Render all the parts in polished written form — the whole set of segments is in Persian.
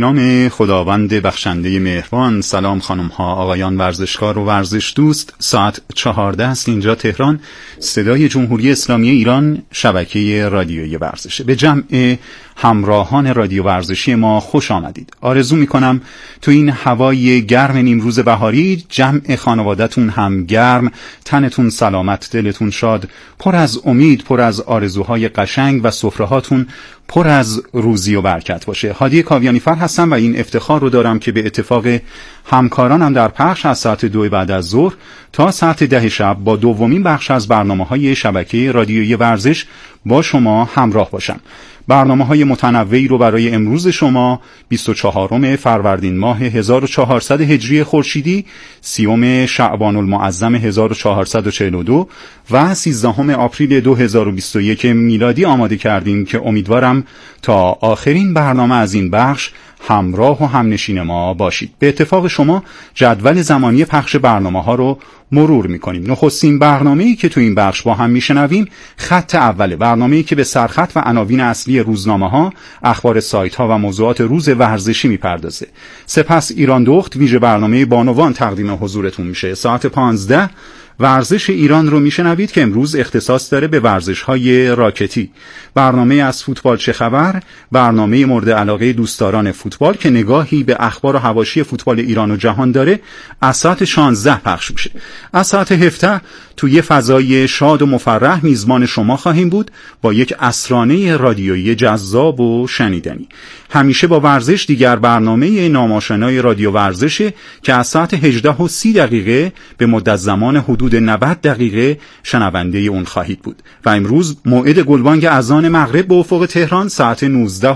نام خداوند بخشنده مهربان. سلام خانم ها، آقایان ورزشکار و ورزش دوست. ساعت 14 است اینجا تهران. صدای جمهوری اسلامی ایران، شبکه رادیویی ورزشه. به جمع همراهان رادیو ورزشی ما خوش آمدید. آرزو میکنم تو این هوای گرم نیمروز بهاری جمع خانوادتون هم گرم، تنتون سلامت، دلتون شاد، پر از امید، پر از آرزوهای قشنگ و سفرهاتون پر از روزی و برکت باشه. هادی کاویانی-فر هستم و این افتخار رو دارم که به اتفاق همکارانم در پخش از ساعت 2 بعد از ظهر تا ساعت 10 شب با دومین بخش از برنامه‌های شبکه رادیویی ورزش با شما همراه باشم. برنامه‌های متنوعی رو برای امروز شما 24 فروردین ماه 1400 هجری خورشیدی، 30 شعبان المعظم 1442 و 13 آپریل 2021 میلادی آماده کردیم که امیدوارم تا آخرین برنامه از این بخش همراه و همنشین ما باشید. به اتفاق شما جدول زمانی پخش برنامه‌ها رو مرور می‌کنیم. نخستین برنامه‌ای که تو این بخش با هم میشنویم خط اول، برنامه‌ای که به سرخط و عناوین اصلی روزنامه‌ها، اخبار سایت‌ها و موضوعات روز ورزشی میپردازه. سپس ایران دخت ویژه برنامه بانوان تقدیم حضورتون میشه. ساعت 15 ورزش ایران رو میشنوید که امروز اختصاص داره به ورزش‌های راکتی. برنامه از فوتبال چه خبر، برنامه مورد علاقه دوستداران فوتبال که نگاهی به اخبار و حواشی فوتبال ایران و جهان داره از ساعت 16 پخش میشه. از ساعت 17 توی فضای شاد و مفرح میزبان شما خواهیم بود با یک اسرانه رادیویی جذاب و شنیدنی. همیشه با ورزش دیگر برنامه ناماشنای رادیو ورزشه که از ساعت 18:30 به مدت زمان حدود 90 دقیقه شنونده اون خواهید بود. و امروز موعد گلبانگ اذان مغرب به افق تهران ساعت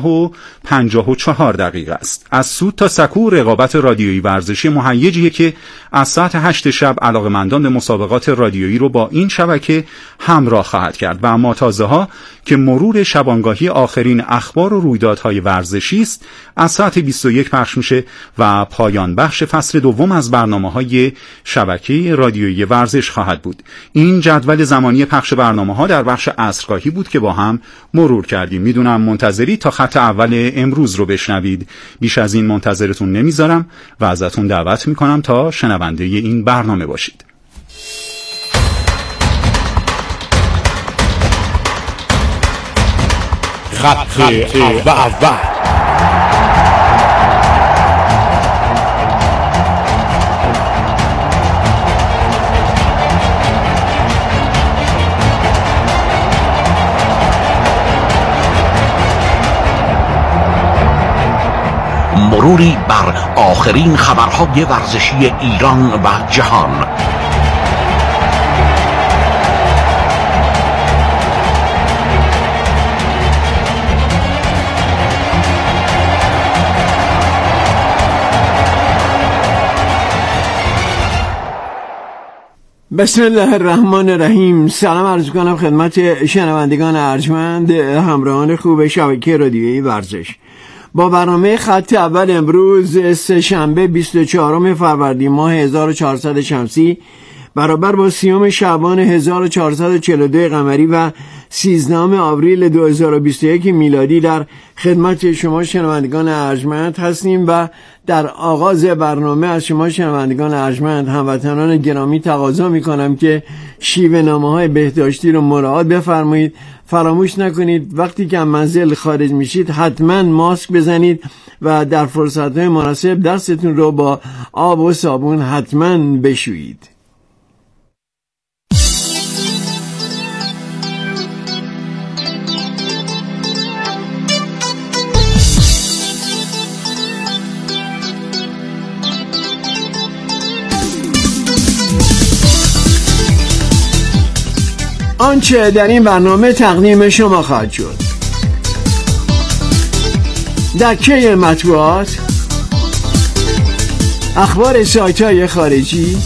19:54 است. از سود تا سکو رقابت رادیویی ورزشی مهیجیه که از ساعت 8 شب علاقه‌مندان به مسابقات رادیویی رو با این شبکه همراه خواهد کرد. و اما تازه‌ها که مرور شبانگاهی آخرین اخبار و رویدادهای ورزشی است از ساعت 21 پخش میشه و پایان بخش فصل دوم از برنامه‌های شبکه رادیویی ورزش خواهد بود. این جدول زمانی پخش برنامه‌ها در بخش عصرگاهی بود که با هم مرور کردیم. میدونم منتظری تا خط اول امروز رو بشنوید. بیش از این منتظرتون نمیذارم و ازتون دعوت میکنم تا شنونده این برنامه باشید. خط اول. مروری بر آخرین خبرهای ورزشی ایران و جهان. بسم الله الرحمن الرحیم. سلام عرض کنم خدمت شنوندگان ارجمند، همراهان خوب شبکه رادیویی ورزش. با برنامه خط اول امروز سه‌شنبه 24 فروردین ماه 1400 شمسی برابر با 30 شعبان 1442 قمری و 13 آوریل 2021 میلادی در خدمت شما شنوندگان ارجمند هستیم و در آغاز برنامه از شما شنوندگان ارجمند هموطنان گرامی تقاضا میکنم که شیوه نامه‌های بهداشتی رو مراعات بفرمایید. فراموش نکنید وقتی که از منزل خارج میشید حتما ماسک بزنید و در فرصت‌های مناسب دستتون رو با آب و صابون حتما بشویید. آنچه در این برنامه تقدیم شما خواهد شد: دکه مطبوعات، اخبار سایت‌های خارجی،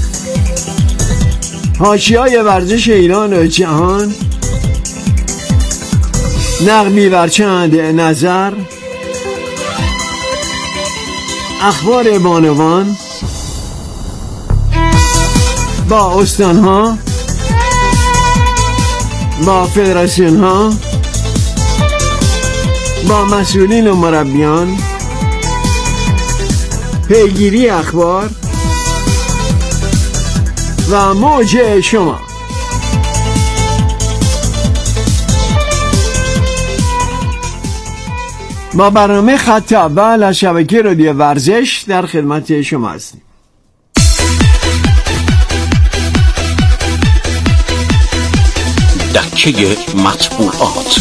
حاشیه‌های ورزش ایران و جهان، نقدی بر چند نظر، اخبار بانوان با استان‌ها، با فدراسیون ها، با مسئولین و مربیان، پیگیری اخبار و موج شما. با برنامه خط اول از شبکه رادیو ورزش در خدمت شما هستیم. دکه مطبوعات.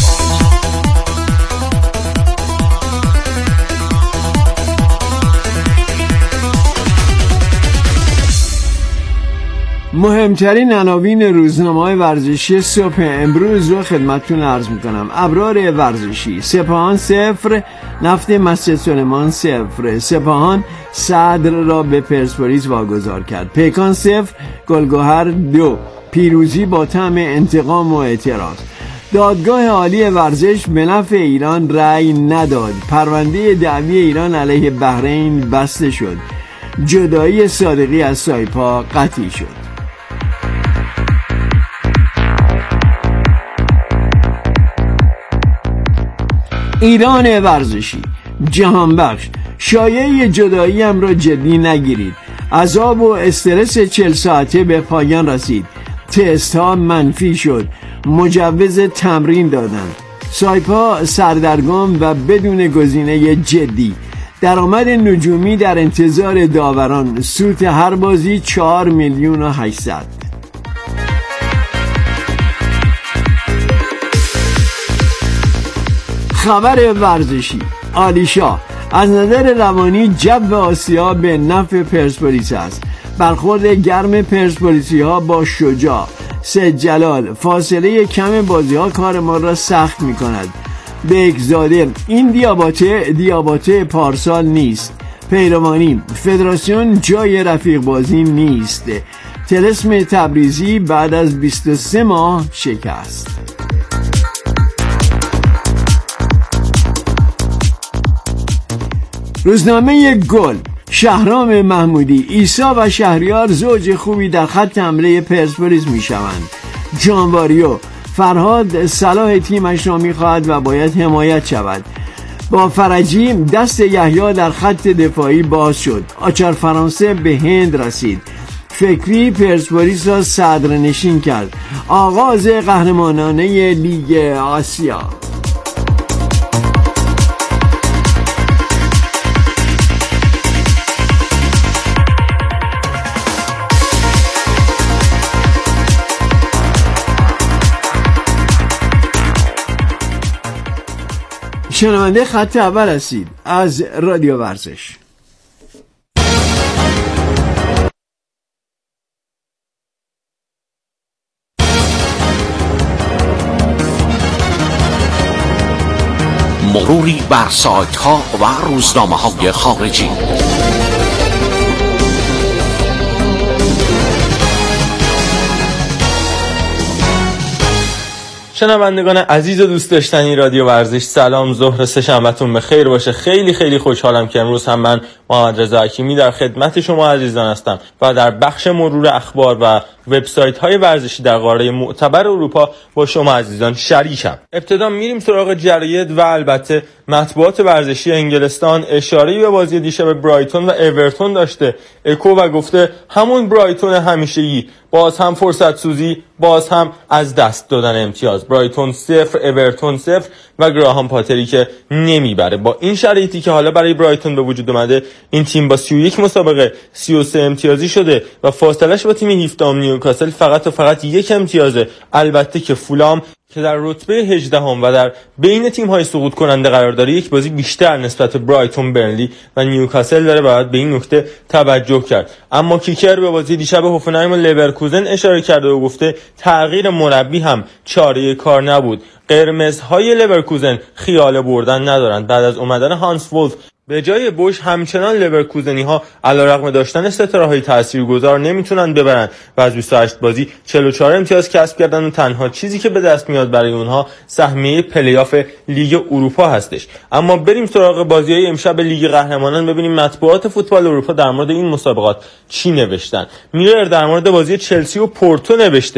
مهمترین عناوین روزنامه‌های ورزشی صبح امروز رو خدمتتون عرض میکنم. ابرار ورزشی: سپاهان 0، نفت مسجد سلیمان 0. سپاهان صدر را به پرسپولیس واگذار کرد. پیکان 0، گلگهر 2. پیروزی با طعم انتقام و اعتراض. دادگاه عالی ورزش به نفع ایران رأی نداد. پرونده دعوی ایران علیه بحرین بسته شد. جدایی صادقی از سایپا قطعی شد. ایران ورزشی: جهانبخش: شایعه جدایی هم را جدی نگیرید. عذاب و استرس 40 ساعته به پایان رسید. تست ها منفی شد. مجوز تمرین دادند. سایپا سردرگم و بدون گزینه جدی. درآمد نجومی در انتظار داوران. سود هر بازی 4,800,000. خبر ورزشی: عالیشاه: از نظر روانی جو آسیا به نفع پرسپولیس است. برخورد گرم پرسپولیسی ها با شجاع. سید جلال: فاصله کم بازی ها کار ما را سخت می کند. بگزاده: این دیاباته پارسال نیست. پیروانی: فدراسیون جای رفیق بازی نیست. طلسم تبریزی بعد از 23 ماه شکست. روزنامه گل: شهرام محمودی: عیسی و شهریار زوج خوبی در خط حمله پرسپولیس می شوند. جانواریو: فرهاد صلاح تیمش را می خواهد و باید حمایت شود. با فرجی: دست یحیی در خط دفاعی باز شد. آچار فرانسه به هند رسید. فکری پرسپولیس را صدرنشین کرد. آغاز قهرمانانه لیگ آسیا. شنونده خط اول هستید از رادیو ورزش. مروری بر سایت ها و روزنامه های خارجی. شنوندگان عزیز و دوست داشتنی رادیو ورزش، سلام، ظهر سه‌شنبه‌تون بخیر باشه. خیلی خوشحالم که امروز هم من محمد رضا حکیمی در خدمت شما عزیزان هستم و در بخش مرور اخبار و وبسایت‌های ورزشی در قاره معتبر اروپا با شما عزیزان شریکم. ابتدا میریم سراغ جراید و البته مطبوعات ورزشی انگلستان. اشاره‌ای به بازی دیشب برایتون و اورتون داشته اکو و گفته همون برایتون همیشگی، باز هم فرصت سوزی، باز هم از دست دادن امتیاز. برایتون 0، اورتون 0 و گراهام پاتری که نمیبره. با این شرایطی که حالا برای برایتون به وجود اومده، این تیم با 31 مسابقه 33 امتیازی شده و فاصلهش با تیم 17 نیوکاسل فقط 1 امتیازه. البته که فولام که در رتبه 18 و در بین تیم‌های سقوط کننده قرار داره، یک بازی بیشتر نسبت برایتون، برنلی و نیوکاسل داره، باید به این نکته توجه کرد. اما کیکر به بازی دیشب هوفنهایم و لورکوزن اشاره کرده و گفته تغییر مربی هم چاره کار نبود. قرمزهای لورکوزن خیال بردن ندارند. بعد از اومدن هانس وولف به جای بوش، همچنان لورکوزنی ها علیرغم داشتن ستاره‌های تاثیرگذار نمیتونن ببرن و از 28 بازی 44 امتیاز کسب کردن و تنها چیزی که به دست میاد برای اونها سهمیه پلی‌آف لیگ اروپا هستش. اما بریم سراغ بازی‌های امشب لیگ قهرمانان، ببینیم مطبوعات فوتبال اروپا در مورد این مسابقات چی نوشتن. میرر در مورد بازی چلسی و پورتو نوشته: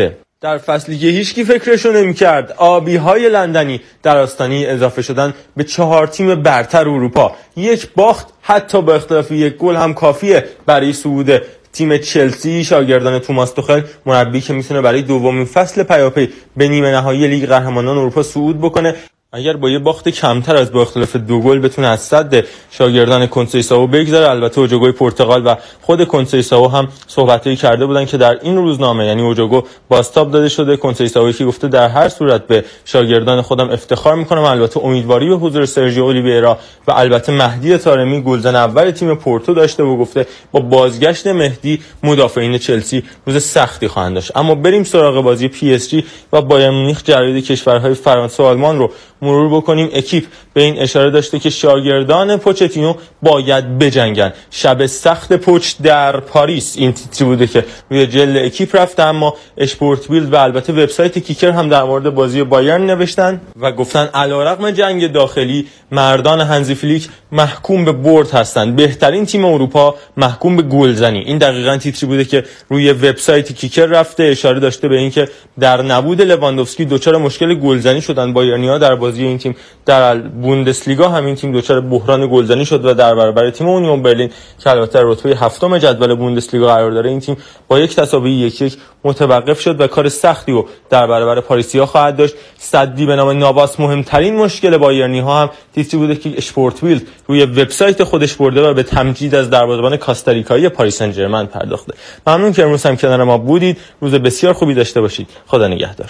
در فصلی که هیچکی فکرشو نمی‌کرد، آبی‌های لندنی در آستانه اضافه شدن به 4 تیم برتر اروپا. یک باخت حتی با اختلاف 1 گل هم کافیه برای صعود تیم چلسی شاگردان توماس توخل، مربی که میتونه برای دومین فصل پیاپی به نیمه نهایی لیگ قهرمانان اروپا صعود بکنه. اگر با یه باخت کمتر از با اختلاف 2 گل بتونه از صد شاگردان کنسیساو بگذره. البته اوجوگوی پرتغال و خود کنسیساو هم صحبتایی کرده بودن که در این روزنامه، یعنی اوجوگو بازتاب داده شده، کنسیساوی که گفته در هر صورت به شاگردان خودم افتخار میکنم. البته امیدواری به حضور سرژیو اولیویرا و البته مهدی طارمی گلزن اول تیم پورتو داشته و گفته با بازگشت مهدی مدافعین چلسی روز سختی خواهند داشت. اما بریم سراغ بازی پی اس جی و بایر مونیخ جراید کشورهای فرانسه و آلمان رو مرور بکنیم. اکیپ به این اشاره داشته که شاگردان پوچتینو باید بجنگن. شب سخت پوچ در پاریس، این تیتری بوده که روی جلد اکیپ رفته. اما اسپورت بیلد و البته وبسایت کیکر هم در مورد بازی بایرن نوشتن و گفتن علیرغم جنگ داخلی مردان هنزی فلیک محکوم به برد هستند، بهترین تیم اروپا محکوم به گلزنی. این دقیقاً تیتری بوده که روی وبسایت کیکر رفته، اشاره داشته به اینکه در نبود لواندوفسکی دچار مشکل گلزنی شدن بایرنیا در بازی این تیم. در بوندسلیگا همین تیم دچار بحران گلزنی شد و در برابر تیم اونیون برلین که البته رتبه هفتم جدول بوندسلیگا قرار داره، این تیم با یک تساوی 1-1 متوقف شد و کار سختی رو در برابر پاریسیا خواهد داشت. صدی به نام ناباس مهمترین مشکل بایرنی ها هم تیتری بوده که اسپورت بیلد روی وبسایت خودش برده و به تمجید از دروازه‌بان کاستاریکایی پاریس سن ژرمن پرداخته. ممنون که امروز هم کنار ما بودید. روز بسیار خوبی داشته باشید. خدا نگهدار.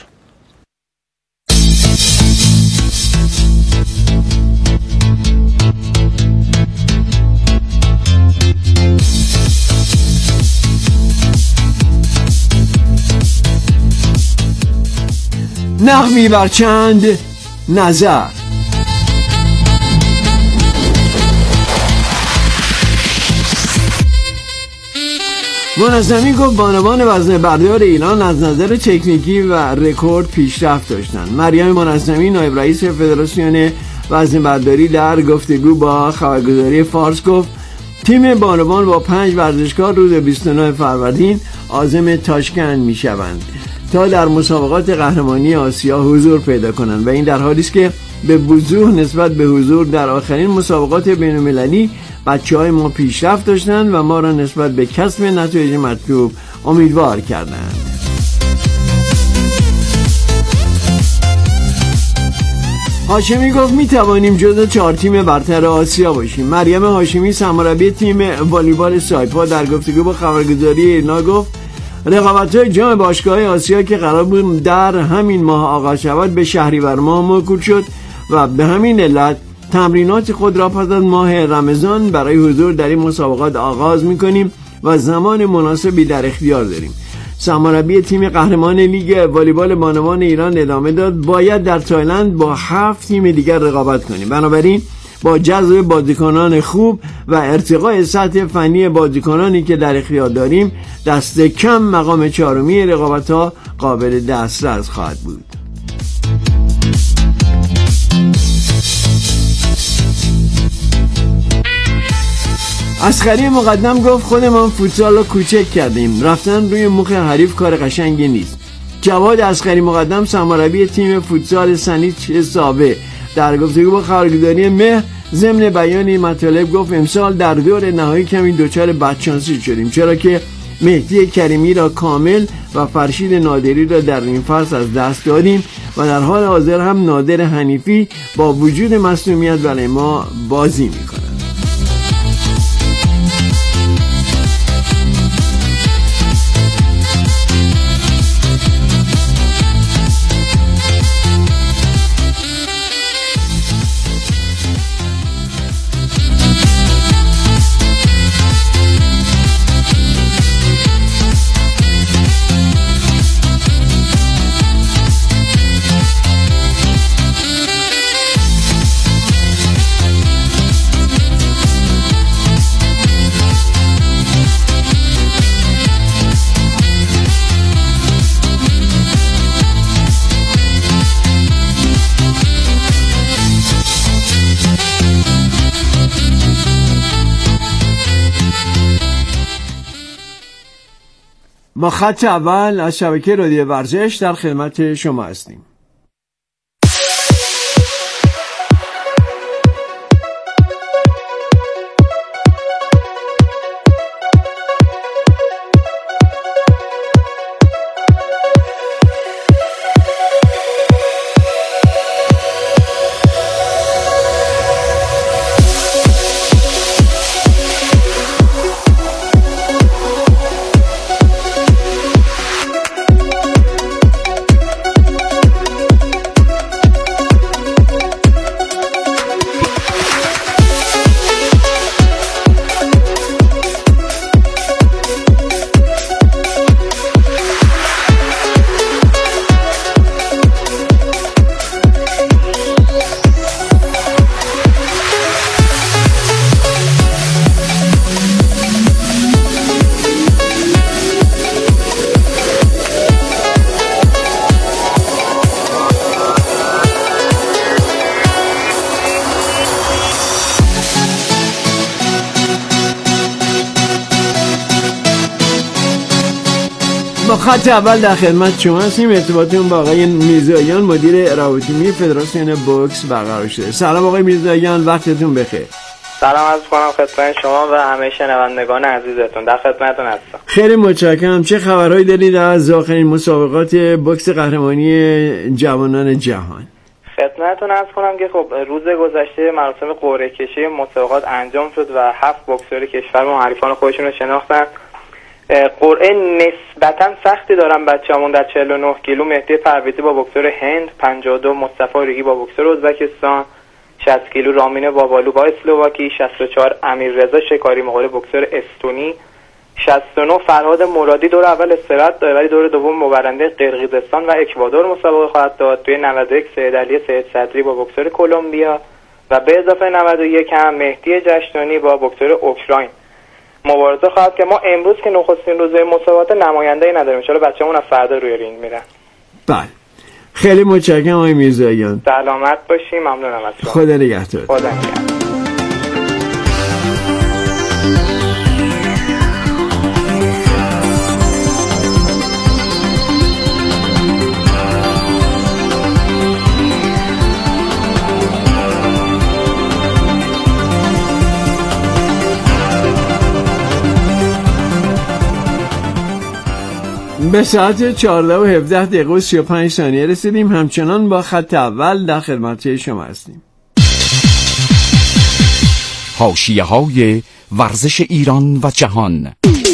نقمی بر چند نظر. منظمی گفت بانوان وزنه بردار ایران از نظر تکنیکی و رکورد پیشرفت داشتند. مریم منظمی نایب رئیس فدراسیون وزنه برداری در گفتگو با خبرگزاری فارس گفت تیم بانوان با 5 ورزشکار روز 29 فروردین عازم تاشکند می شوند تا در مسابقات قهرمانی آسیا حضور پیدا کنند و این در حالی است که به وضوح نسبت به حضور در آخرین مسابقات بین‌المللی بچه‌های ما پیشرفت داشتند و ما را نسبت به کسب نتایج مطلوب امیدوار کردند. هاشمی گفت می توانیم جزو 4 تیم برتر آسیا باشیم. مریم هاشمی سرمربی تیم والیبال سایپا در گفتگو با خبرگزاری ایرنا گفت رقابت‌های جام باشگاه‌های آسیا که قرار بود در همین ماه آغاز شود به شهریور ماه موکول شد و به همین علت تمرینات خود را پس از ماه رمضان برای حضور در این مسابقات آغاز می‌کنیم و زمان مناسبی در اختیار داریم. سرمربی تیم قهرمان لیگ والیبال بانوان ایران ادامه داد باید در تایلند با 7 تیم دیگر رقابت کنیم. بنابراین با جذب بازیکنان خوب و ارتقاء سطح فنی بازیکنانی که در اختیار داریم دست کم مقام 4 رقابت‌ها قابل دسترس خواهد بود. اصغری مقدم گفت خودمان فوتسال رو کوچک کردیم، رفتن روی مخ حریف کار قشنگی نیست. جواد اصغری مقدم سرمربی تیم فوتسال سنیچ سابه در گفتگو با خبرگزاری مهر ضمن بیان این مطالب گفت امسال در دور نهایی کمی دچار بدشانسی شدیم، چرا که مهدی کریمی را کامل و فرشید نادری را در این فصل از دست دادیم و در حال حاضر هم نادر حنیفی با وجود مصدومیت برای ما بازی میکنه. با خط اول از شبکه رادیو ورزش در خدمت شما هستیم. خط اول در خدمت شما هستیم. ارتباطمون با آقای میرزاییان مدیر روابط عمومی فدراسیون بوکس برقرار شده. سلام آقای میرزاییان، وقتتون بخیر. سلام عرض کنم خدمت شما و همه شنوندگان عزیزتون، در خدمتتون هستم. خیلی متشکرم. چه خبرهایی دارید از آخرین مسابقات بوکس قهرمانی جوانان جهان؟ خدمتتون عرض کنم که خب روز گذشته مراسم قرعه کشی مسابقات انجام شد و 7 بوکسور کشور حریفان خودشون رو شناختن. قرعه نسبتا سختی دارن بچه‌مون. در 49 کیلو مهدی پرویزی با بوکسور هند، 52 مصطفی ریگی با بوکسور ازبکستان، 60 کیلو رامین بابالو با اسلواکی، 64 امیررضا شکاری مقابل بوکسور استونی، 69 فرهاد مرادی دور اول استراحت داره ولی دور دوم مبرنده قرقیزستان و اکوادور مسابقه خواهد داد. توی 91 سید علی سید صدری با بوکسور کلمبیا و به اضافه 91 هم مهدی جشنانی با بوکسور اوکراین مبارزه خواهد که ما امروز که نخستین روزه مسابقات نماینده‌ای نداریم. ان شاءالله بچه‌مون از فردا روی رینگ میرن. بله. خیلی متشکرم آقای میرزاییان. سلامت باشی. ممنونم از شما. خدا نگهدار. خدا نگهدار. به ساعت 14:17 رسیدیم. همچنان با خط اول در خدمت شما هستیم. حاشیه‌های ورزش ایران و جهان.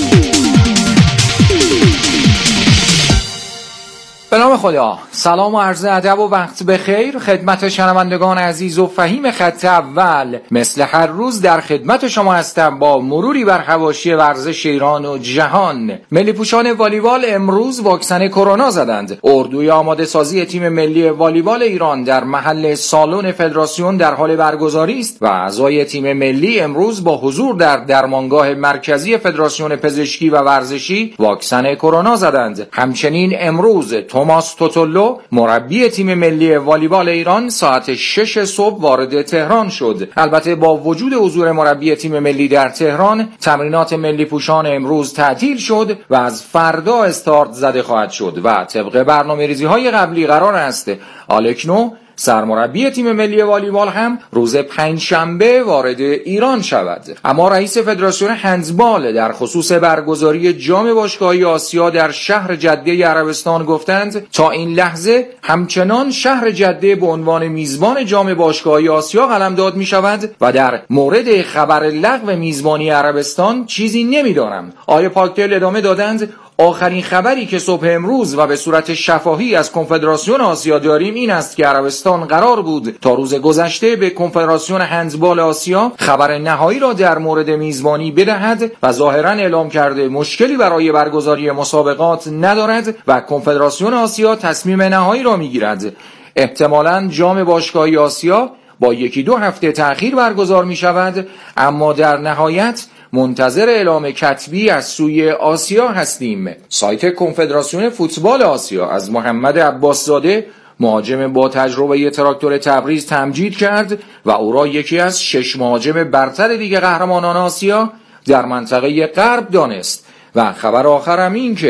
به نام خدا. سلام و عرض ادب و وقت بخیر خدمت شنوندگان عزیز و فهیم خط اول. مثل هر روز در خدمت شما هستم با مروری بر حواشی ورزش ایران و جهان. ملی پوشان والیبال امروز واکسن کرونا زدند. اردوی آماده سازی تیم ملی والیبال ایران در محل سالن فدراسیون در حال برگزاری است و اعضای تیم ملی امروز با حضور در درمانگاه مرکزی فدراسیون پزشکی و ورزشی واکسن کرونا زدند. همچنین امروز توماس توتولو مربی تیم ملی والیبال ایران ساعت 6 صبح وارد تهران شد. البته با وجود حضور مربی تیم ملی در تهران، تمرینات ملی پوشان امروز تعطیل شد و از فردا استارت زده خواهد شد و طبق برنامه‌ریزی‌های قبلی قرار است آلکنو سرمربی تیم ملی والیبال هم روز پنجشنبه وارد ایران شود. اما رئیس فدراسیون هندبال در خصوص برگزاری جام باشگاهی آسیا در شهر جده عربستان گفتند تا این لحظه همچنان شهر جده به عنوان میزبان جام باشگاهی آسیا قلمداد می شود و در مورد خبر لغو میزبانی عربستان چیزی نمیدانم. آقای پاکتل ادامه دادند آخرین خبری که صبح امروز و به صورت شفاهی از کنفدراسیون آسیا داریم این است که عربستان قرار بود تا روز گذشته به کنفدراسیون هندبال آسیا خبر نهایی را در مورد میزبانی بدهد و ظاهرا اعلام کرده مشکلی برای برگزاری مسابقات ندارد و کنفدراسیون آسیا تصمیم نهایی را میگیرد. احتمالاً جام باشگاهی آسیا با 1-2 هفته تأخیر برگزار می شود، اما در نهایت منتظر اعلام کتبی از سوی آسیا هستیم. سایت کنفدراسیون فوتبال آسیا از محمد عباسزاده مهاجم با تجربه تراکتور تبریز تمجید کرد و او را یکی از 6 مهاجم برتر لیگ قهرمانان آسیا در منطقه غرب دانست. و خبر آخرم این که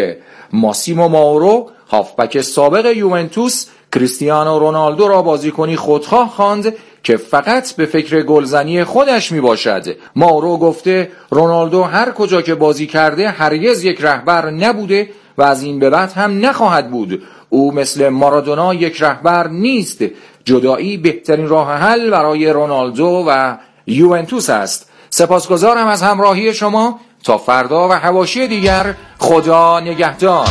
ماسیمو ماورو هافبک سابق یوونتوس کریستیانو رونالدو را بازیکنی خودخواه خواند که فقط به فکر گلزنی خودش می باشد. ماورو گفته رونالدو هر کجا که بازی کرده هرگز یک رهبر نبوده و از این به بعد هم نخواهد بود. او مثل مارادونا یک رهبر نیست. جدایی بهترین راه حل برای رونالدو و یوونتوس است. سپاسگزارم از همراهی شما. تا فردا و حواشی دیگر، خدا نگهدار.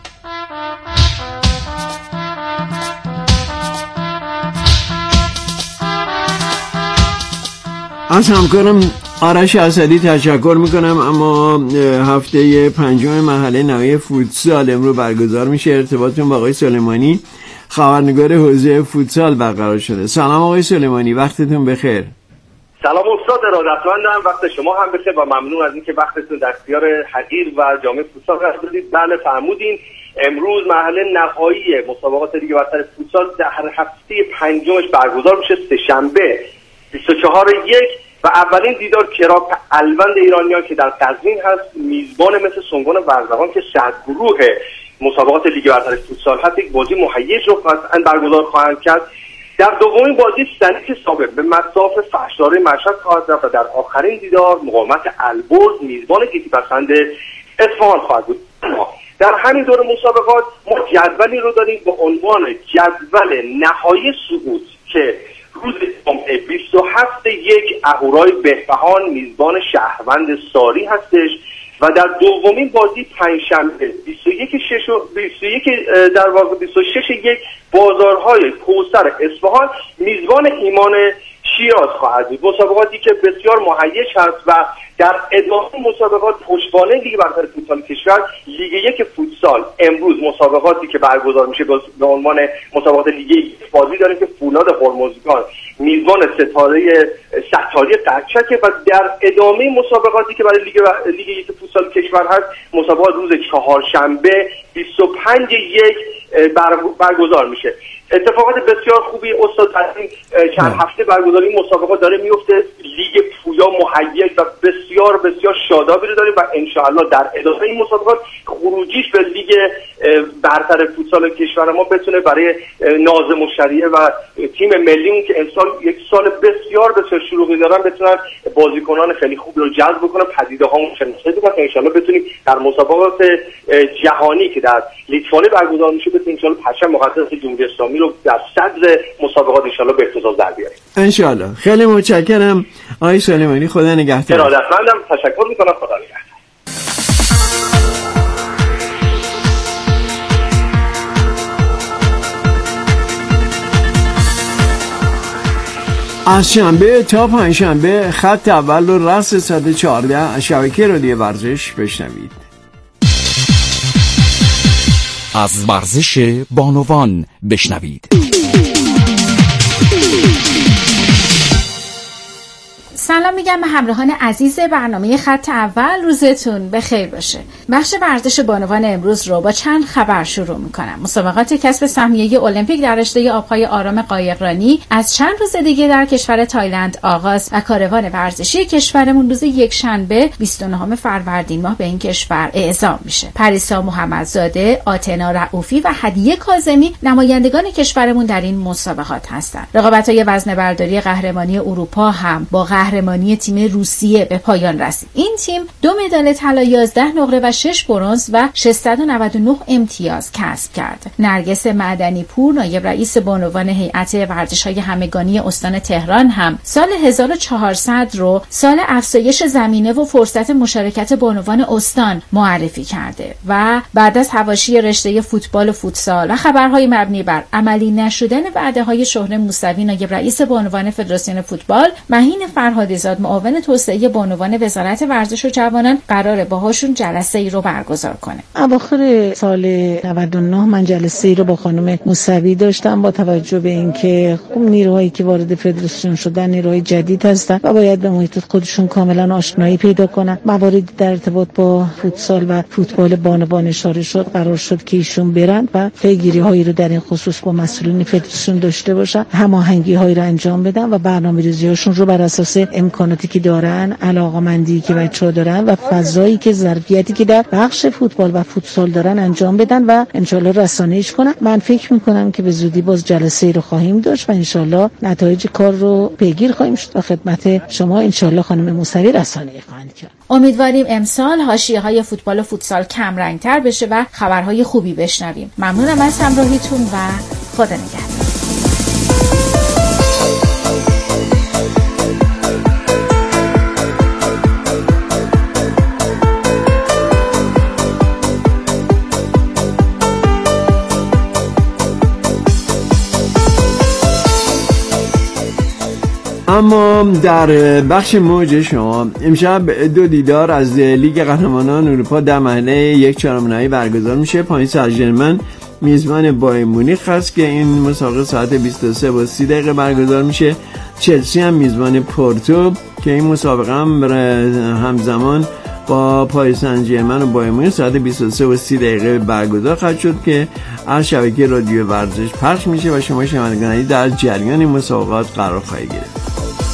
از همکارم آرش اسدی تشکر میکنم. اما هفته پنجم مرحله نهایی فوتسال امروز برگزار میشه. ارتباطتون با آقای سلیمانی، خبرنگار حوزه فوتسال برقرار شده. سلام آقای سلیمانی، وقتتون بخیر. سلام استاد، ارادتمندم. وقت شما هم بخیر و ممنون از اینکه وقتتون در اختیار حقیر و جامعه فوتسال قرار دادید. بله فرمودین، امروز مرحله نهایی مسابقات لیگ برتر فوتسال در هفته پنجمش برگزار میشه، سه‌شنبه 24/1 و اولین دیدار کراپ الوند ایرانیان که در قزوین هست میزبان مثل سنگان ورزقان که صدرگروه مسابقات لیگ برتر فوتسال هست یک بازی مهیج رو برگزار خواهند کرد. در دومین بازی سنیک ثابت به مصاف فحش‌داره مشهد خواهد رفت و در آخرین دیدار مقاومت البرز میزبان گیتی پسند اصفهان خواهد بود. در همین دور مسابقات ما جدولی رو داریم با عنوان جدول نهایی صعود که روز جمعه 27/1 اهورای بهبهان میزبان شهروند ساری هستش و در دومین بازی پنجشنبه 26/1 بازارهای کوثر اصفهان میزبان ایمان شیراز خواهد بود. مسابقاتی که بسیار مهیج هست و در ادامه مسابقات پشتوانه لیگ برتر فوتسال کشور لیگ 1 فوتسال امروز مسابقاتی که برگزار میشه به عنوان مسابقات لیگ 1 بازی داریم که فولاد هرمزگان میزبان ستاری قرچک و در ادامه مسابقاتی که برای لیگ 1 فوتسال کشور هست مسابقات روز چهارشنبه 25/1 برگزار میشه. اتفاقات بسیار خوبی استاد در این چند هفته برگزاری مسابقات داره میفته. لیگ پویا مهیج و بسیار بسیار شادابی رو داریم و انشاءالله در ادامه این مسابقات خروجیش به لیگ برتر فوتسال کشور ما بتونه برای ناظم الشریعه و تیم ملیمون که امسال یک سال بسیار بسیار شلوغی دارن بتونن بازیکنان خیلی خوب رو جذب بکنن، پدیده ها مشخصه کنن، انشاءالله بتونیم در مسابقات جهانی که در لیتوانی برگزار میشه بتونیم انشاءالله پرچم مقدس جمهوری اسلامی رو در صدر مسابقات انشاءالله به اهتزاز در بیاریم. انشاءالله. خیلی متشکرم آقای سلیمانی، خدا نگهدار. ارادتمندم، تشکر میکنم، خدا نگهدار. از شنبه تا پنجشنبه خط اول رو رأس ساعت 14 از شبکه رادیو ورزش بشنوید. از ورزش بانوان بشنوید. سلام میگم به همراهان عزیز برنامه خط اول، روزتون بخیر باشه. بخش ورزش بانوان امروز رو با چند خبر شروع میکنم. مسابقات کسب سهمیه المپیک در رشته آبهای آرام قایقرانی از چند روز دیگه در کشور تایلند آغاز و کاروان ورزشی کشورمون روز یکشنبه 29 فروردین ماه به این کشور اعزام میشه. پریسا محمدزاده، آتنا رؤوفی و هدیه کاظمی نمایندگان کشورمون در این مسابقات هستند. رقابت‌های وزنه‌برداری قهرمانی اروپا هم با قهرمانی تیم روسیه به پایان رسید. این تیم 2 مدال طلا، 11 نقره و 6 برنز و 699 امتیاز کسب کرد. نرگس معدنی پور، نایب رئیس بانوان هیئت ورزش‌های همگانی استان تهران هم سال 1400 رو سال افزایش زمینه و فرصت مشارکت بانوان استان معرفی کرده و بعد از حواشی رشته فوتبال و فوتسال و خبرهای مبنی بر عملی نشدن وعده‌های شهره موسوی، نایب رئیس بانوان فدراسیون فوتبال مهین فرهادی‌زاد معاون توسعه بانوان وزارت ورزش و جوانان قراره باهاشون جلسه‌ای رو برگزار کنه. اواخر سال 99 من جلسه‌ای رو با خانم موسوی داشتم با توجه به اینکه نیروهایی که وارد فدراسیون شدن نیروهای جدید هستن و باید به محیط خودشون کاملا آشنایی پیدا کنن. مواردی در ارتباط با فوتسال و فوتبال بانوان اشاره شد، قرار شد که ایشون برن و پیگیری‌هایی رو در این خصوص با مسئولین فدراسیون داشته باشن، هماهنگی‌هایی رو انجام بدن و برنامه‌ریزی‌هاشون رو بر اساس امکاناتی که دارن، علاقه‌مندی که بچه‌ها دارن و فضایی که ظرفیتی که در بخش فوتبال و فوتسال دارن انجام بدن و انشالله رسانه‌ایش کنن. من فکر میکنم که به زودی باز جلسه رو خواهیم داشت و انشالله نتایج کار رو پیگیر خواهیم شد و خدمت شما انشالله خانم موسوی رسانه‌ای خواهند کرد. امیدواریم امسال حاشیه‌های فوتبال و فوتسال کم رنگ‌تر بشه و خبرهای خوبی بشنویم. ممنونم از همراهیتون و خدا نگهدار. اما در بخش موج شما امشب 2 دیدار از لیگ قهرمانان اروپا در مرحله 1/4 نهایی برگزار میشه. پاریس سن ژرمن میزبان بایر مونیخ هست که این مسابقه ساعت 23:30 برگزار میشه. چلسی هم میزبان پورتو که این مسابقه هم همزمان با پاریس سن ژرمن و بایر مونیخ ساعت 23:30 برگزار خواهد شد که از شبکه رادیو ورزش پخش میشه و شما شنوندگان در جریان این مسابقات قرار خواهید گرفت.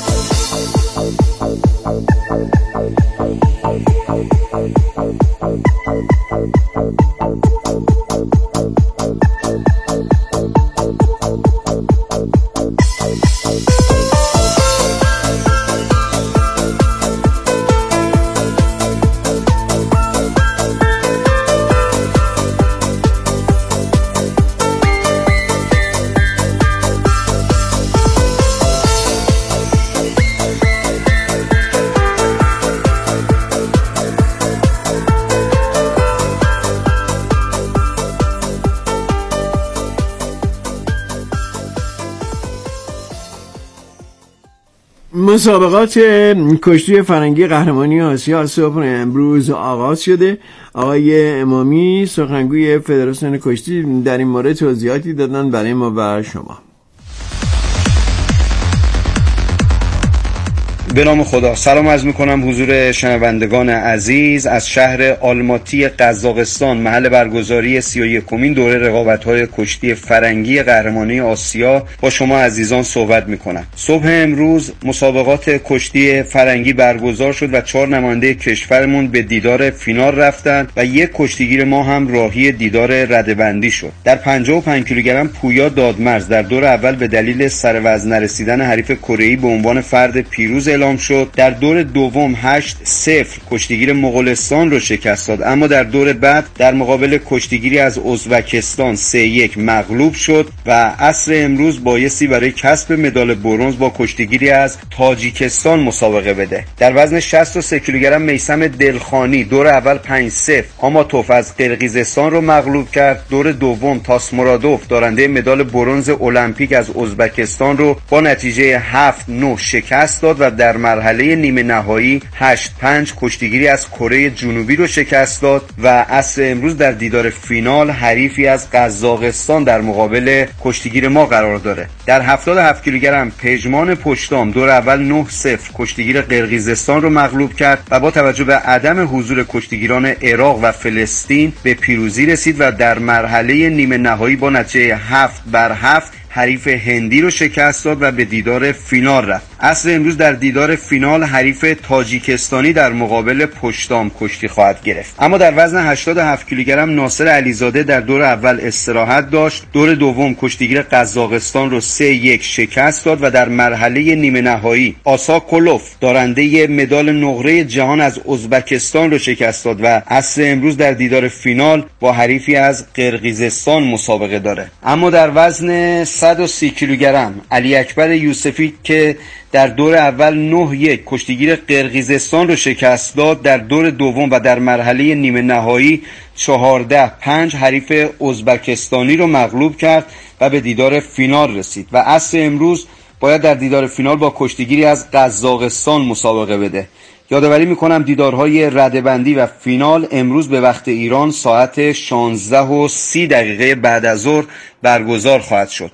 مسابقات کشتی فرنگی قهرمانی آسیا صبح امروز آغاز شده. آقای امامی سخنگوی فدراسیون کشتی در این مورد توضیحاتی دادن برای ما و شما. به نام خدا سلام عرض میکنم حضور شنوندگان عزیز از شهر آلماتی قزاقستان، محل برگزاری 31مین دوره رقابت‌های کشتی فرنگی قهرمانی آسیا با شما عزیزان صحبت میکنم. صبح امروز مسابقات کشتی فرنگی برگزار شد و 4 نماینده کشورمون به دیدار فینال رفتند و 1 کشتیگیر ما هم راهی دیدار رده‌بندی شد. در 55 کیلوگرم پویا دادمرز در دور اول به دلیل سر وزن نرسیدن حریف کره‌ای به عنوان فرد پیروز اعلام شد. در دور دوم 8-0 کشتیگیر مغولستان رو شکست داد، اما در دور بعد در مقابل کشتیگیری از ازبکستان 3-1 مغلوب شد و عصر امروز بایستی برای کسب مدال برنز با کشتیگیری از تاجیکستان مسابقه بده. در وزن 63 کیلوگرم میثم دلخانی دور اول 5-0 آماتوف از قرقیزستان رو مغلوب کرد. دور دوم تاسمورادوف دارنده مدال برنز المپیک از ازبکستان رو با نتیجه 7-9 شکست داد و در مرحله نیمه نهایی 8-5 کشتیگیری از کره جنوبی رو شکست داد و عصر امروز در دیدار فینال حریفی از قزاقستان در مقابل کشتیگیر ما قرار داره. در 77 کیلوگرم پژمان پشتام دور اول 9-0 کشتیگیر قرقیزستان رو مغلوب کرد و با توجه به عدم حضور کشتیگیران عراق و فلسطین به پیروزی رسید و در مرحله نیمه نهایی با نتیجه 7-7 حریف هندی رو شکست داد و به دیدار فینال رفت. عصر امروز در دیدار فینال حریف تاجیکستانی در مقابل پشتام کشتی خواهد گرفت. اما در وزن 87 کیلوگرم ناصر علیزاده در دور اول استراحت داشت. دور دوم کشتیگیر قزاقستان رو 3-1 شکست داد و در مرحله نیمه نهایی آسا کلوف دارنده مدال نقره جهان از ازبکستان رو شکست داد و عصر امروز در دیدار فینال با حریفی از قرقیزستان مسابقه داره. اما در وزن 130 کیلوگرم علی اکبر یوسفی که در دور اول 9-1 کشتیگیر قرقیزستان رو شکست داد، در دور دوم و در مرحله نیمه نهایی 14-5 حریف ازبکستانی رو مغلوب کرد و به دیدار فینال رسید و عصر امروز باید در دیدار فینال با کشتیگیری از قزاقستان مسابقه بده. یادآوری میکنم دیدارهای رده‌بندی و فینال امروز به وقت ایران ساعت 16:30 بعد از ظهر برگزار خواهد شد.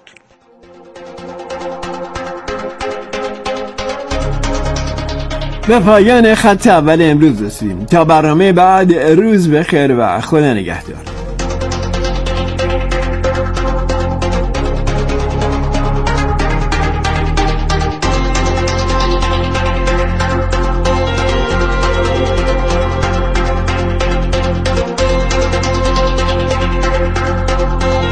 به پایان خط اول امروز رسیدیم. تا برنامه بعد روز بخیر و خدا نگهدار.